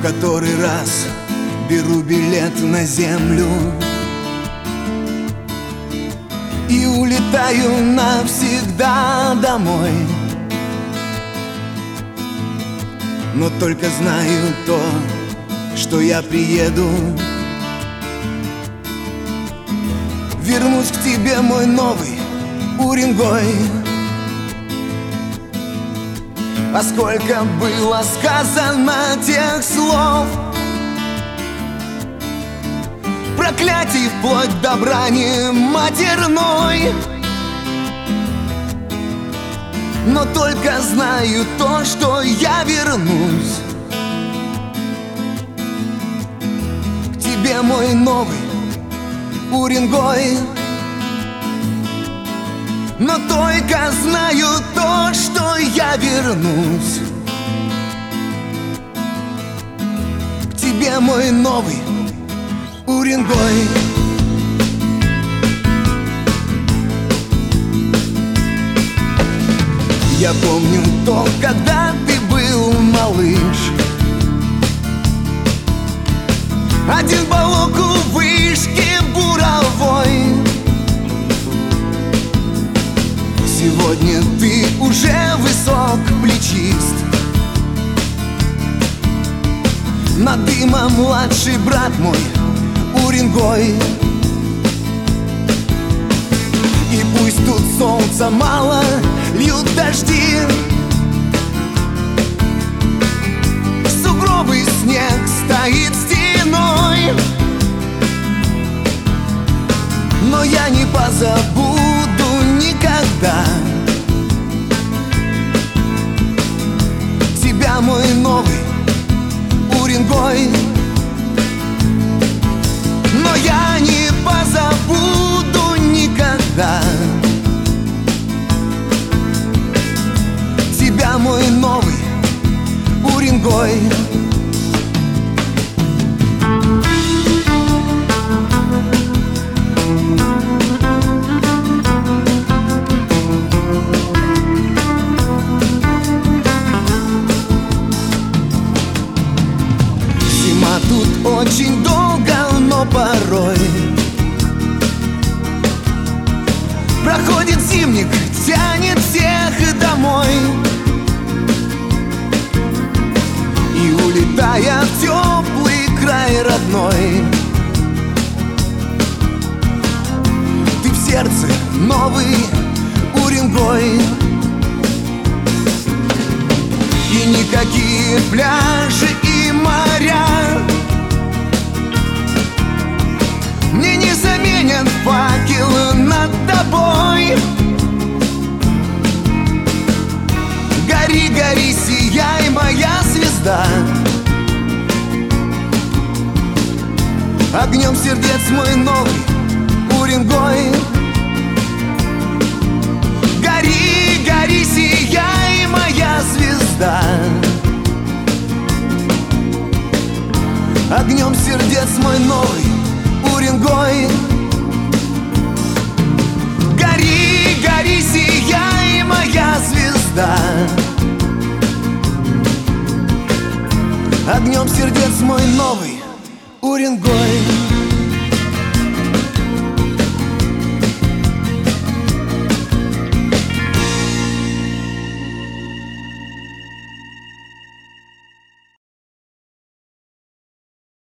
который раз беру билет на землю и улетаю навсегда домой. Но только знаю то, что я приеду, вернусь к тебе, мой новый Уренгой. А сколько было сказано тех слов, проклятий вплоть до брани матерной. Но только знаю то, что я вернусь к тебе, мой новый Уренгой. Но только знаю то, что я вернусь к тебе, мой новый Уренгой. Я помню то, когда ты был малыш, один балок у вышки буровой. Сегодня ты уже высок, плечист, над дымом младший брат мой Уренгой. И пусть тут солнца мало, льют дожди, сугробы, снег стоит стеной, но я не позабуду никогда тебя, мой новый Уренгой. Но я не позабуду никогда тебя, мой новый Уренгой. Зима тут очень долго, но порой проходит зимник, тянет всех домой. И улетая в теплый край родной, ты в сердце новый Уренгой. И никакие пляжи и моря мне не заменят факел над тобой. Гори, гори, сияй, моя звезда, огнем сердец мой новый Уренгой. Гори, гори, сияй, моя звезда, огнем сердец мой новый Уренгой. Гори, гори, сияй, моя звезда, огнем сердец мой новый Уренгой.